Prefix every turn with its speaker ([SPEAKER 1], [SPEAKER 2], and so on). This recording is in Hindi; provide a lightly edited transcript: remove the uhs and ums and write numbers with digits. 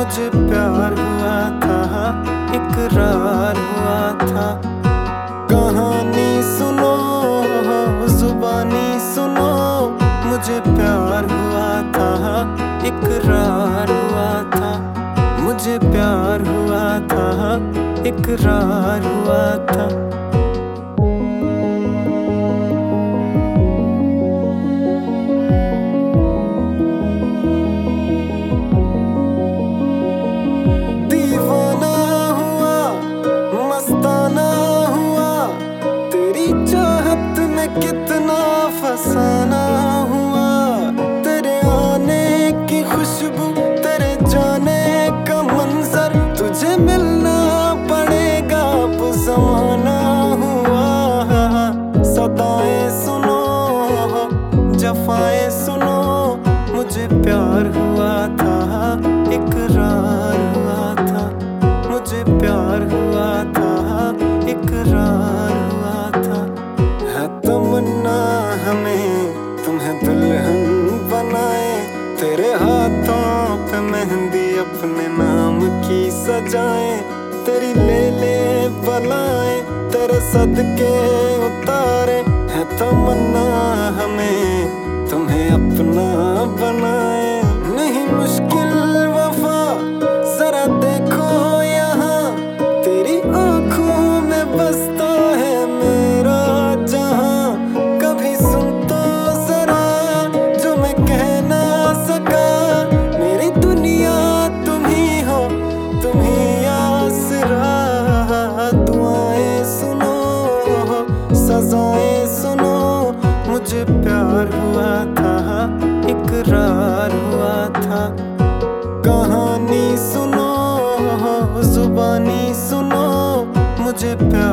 [SPEAKER 1] मुझे प्यार हुआ था, इकरार हुआ था। कहानी सुनो, जुबानी सुनो, मुझे प्यार हुआ था, इकरार हुआ था। मुझे प्यार हुआ था, इकरार हुआ था। दीवाना हुआ, मस्ताना हुआ, तेरी चाहत में कितना फसाना हुआ। तेरे आने की खुशबू, तेरे जाने का मंजर, तुझे मिलना पड़ेगा अब ज़माना हुआ। सदाएं सुनो, जफाएं सुनो, मुझे प्यार हुआ था, इकरार हुआ था। मुझे प्यार हुआ था, इकरार हुआ था। है तमन्ना हमें तुम्हें दुल्हन बनाए, तेरे हाथों पे मेहंदी अपने नाम की सजाए। तेरी ले ले बलाएं, तेरे सदके उतारे। है तमन्ना हमें तुम्हें अपना बनाए। नहीं मुश्किल वफा, जरा देखो यहाँ, तेरी आंखों में बसता है मेरा जहां। कभी सुन तो जरा जो मैं कह ना सका, मेरी दुनिया तुम ही हो, तुम ही आसरा। दुआएं सुनो, सजाएं सुनो, मुझे प्यार हुआ था, इकरार हुआ था। कहानी सुनो, जुबानी सुनो, मुझे प्यार